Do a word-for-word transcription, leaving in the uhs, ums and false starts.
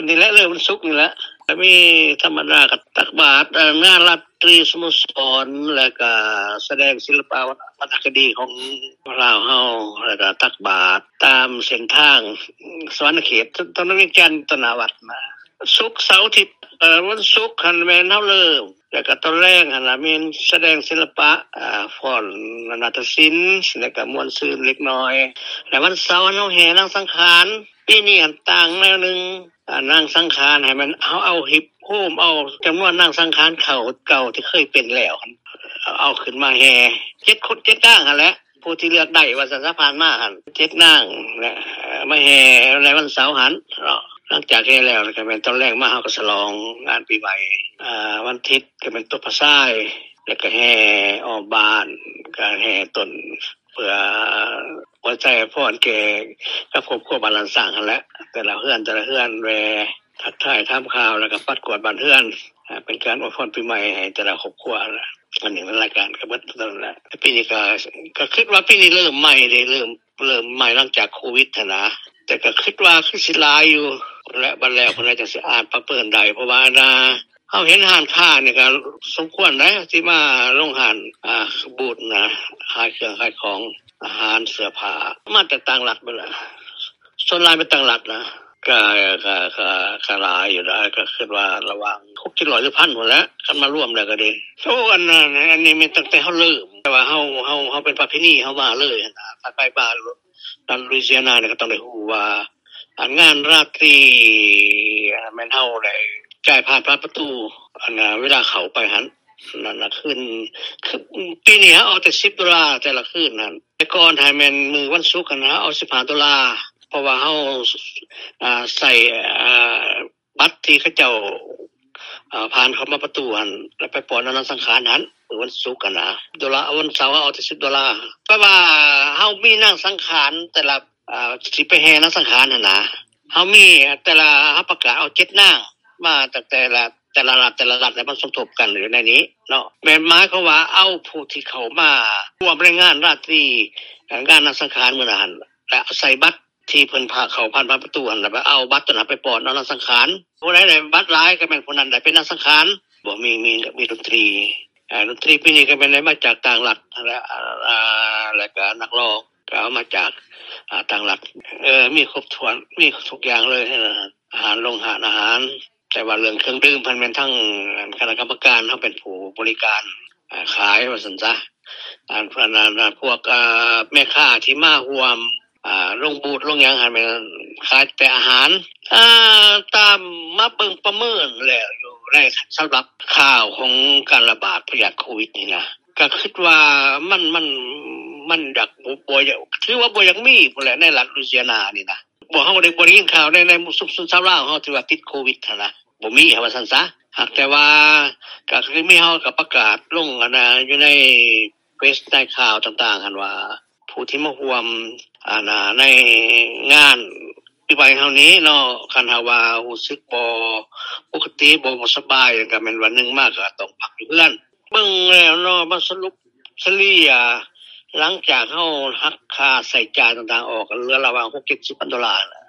วันนี้แหละเริ่มวันศุกร์นี่แหละก็มีธรรมดาก็ตักบาตรงานราตรีสโมสรแล้วก็แสดงศิลปะวรรณคดีของลาวเฮาแล้วก็ตักบาตรตามเส้นทางสวรรค์เขตตอนนั้นมีการตนาวัดมาศุกร์เสาร์อาทิตย์เอ่อวันศุกร์คั่นแม่นเฮาเริ่มแล้วก็ตอนแรกหั่นน่ะมีแสดงศิลปะอ่าฟ้อนนาฏศิลป์แล้วก็ม่วนซื่นเล็กน้อยแล้ววันเสาร์เฮาแห่นางสังขารปีนี้อันต่างแนวนึงอ่านางสังขารให้มันเฮาเอาฮิปโฮมเอาจำนวนนางสังขารเขาเก่าที่เคยเป็นแล้วเอาขึ้นมาแห่เจ็ดคนเจ็ดนางหั่นแหละผู้ที่เลือกได้ว่าสันสะพานมาหั่นเจ็ดนางและมาแห่ในวันเสาร์หั่นหลังจากแห่แล้วก็เป็นตอนแรกมาเฮาก็ฉลองงานปีใหม่อ่าวันอาทิตย์ก็เป็นต้นพระทรายแล้วก็แห่ออกบ้านก็แห่ต้นเพื่อหัวใจพรแก่กับครอบครัวบ้านหลังสร้างหั่นแหละแต่ละเฮือนแต่ละเฮือนแวทักทายถามข่าวแล้วก็ปัดกวาดบ้านเฮือนเป็นการอวยพรปีใหม่ให้แต่ละครอบครัวอันนี้เป็นรายการก็เบิดนั่นแหละปีนี้ก็ก็คิดว่าปีนี้เริ่มใหม่ได้เริ่มเริ่มใหม่หลังจากโควิดน่ะนะแต่ก็คิดว่าคือสิหลายอยู่และบัดแล้วเพิ่นจะสิอ่านประเปินได้เพราะว่านะเฮาเห็นร้านค้านี่ก็สมควรได้สิมาลงร้านอ่าบูธนะขายเครื่องขายของอาหารเสื้อผ้ามาแต่ต่างรัฐเบิดล่ะส่วนหลายเป็นต่างรัฐนะก็ก็ก็ก็หลายอยู่ได้ก็คิดว่าระหว่างหก เจ็ดร้อยหรือ หนึ่งพัน พุ่นแหละคันมารวมแล้วก็ดีโซอันนั้นอันนี้มันตั้งแต่เฮาเริ่มแต่ว่าเฮาเฮาเฮาเป็นประเพณีเฮามาเลยนะถ้าไปบ้านรัฐลุยเซียนาเนี่ยก็ต้องได้ฮู้ว่าอันงานราตรีแม่นเฮาได้จ่ายผ่านประตูอันน่ะเวลาเข้าไปหั่นนั่นน่ะคืนคือปีนี้เอาแต่สิบดอลลาร์แต่ละคืนนั่นแต่ก่อนให้แม่นมื้อวันศุกร์นะเอาสิบห้าดอลลาร์เพราะว่าเฮาอ่าใส่อ่าบัตรที่เขาเจ้าอ่าผ่านเข้ามาประตูหั่นแล้วไปปล่อยนางสังขารหั่นวันศุกร์นะดอลลาร์วันเสาร์เอาแต่สิบดอลลาร์เพราะว่าเฮามีนางสังขารแต่ละอ่าสิไปแห่นางสังขารหั่นน่ะเฮามีแต่ละเฮาประกาศเอาเจ็ดนางมาตั้งแต่ละแต่ละรัฐแต่ละรัฐแล้วมันสมทบกันอยู่ในนี้เนาะแม่นหมายความว่าเอาผู้ที่เข้ามาร่วมในงานราตรีงานนางสังขารมื้อนั้นและใส่บัตรที่เพิ่นพาเข้าผ่านประตูหั่นแล้วไปเอาบัตรนั้นไปปลดนางสังขารผู้ใดได้บัตรหลายก็แม่นผู้นั้นได้เป็นนางสังขารบ่มีมีมีดนตรีอ่าดนตรีปีนี้ก็เป็นได้มาจากต่างรัฐและอ่าแล้วก็นักร้องก็เอามาจากอ่าต่างรัฐเอ่อมีครบถ้วนมีทุกอย่างเลยอาหารโรงอาหารอาหารแต่ว่าเรื่องเครื่องดื่มเพิ่นแม่นทั้งคณะกรรมการเฮาเป็นผู้บริการอ่าขายว่าซั่นซะอันพวกนั้นพวกอ่าแม่ค้าที่มาร่วมอ่าลงบูธลงหยังหั่นแม่นขายแต่อาหารอ่าตามมาเบิ่งประเมินแล้วอยู่ในสำหรับข่าวของการระบาดพยาธิโควิดนี่นะก็คิดว่ามันมันมันอยากบ่อยถือว่าบ่อยากมีพุ่นแหละในรัฐลุยเซียนานี่นะบ่เฮาได้บ่ได้ยินข่าวในในซุมๆชาวลาวเฮาที่ว่าติดโควิดหั่นน่ะบ่มีว่าซั่นซะหากแต่ว่าก็คือมีเฮาก็ประกาศลงอันน่ะอยู่ในเฟซในข่าวต่างๆหั่นว่าผู้ที่มาร่วมอ่าน่ะในงานปีใหม่เฮานี้เนาะคันหาว่ารู้สึกบ่ปกติบ่บ่สบายก็แม่นวันนึงมาก็ต้องพักอยู่เรือนเบิ่งแล้วเนาะมาสรุปเฉลี่ยหลังจากเฮาหักค่าใช้จ่ายต่างๆออกก็เหลือระหว่างหก เจ็ดสิบ ดอลลาร์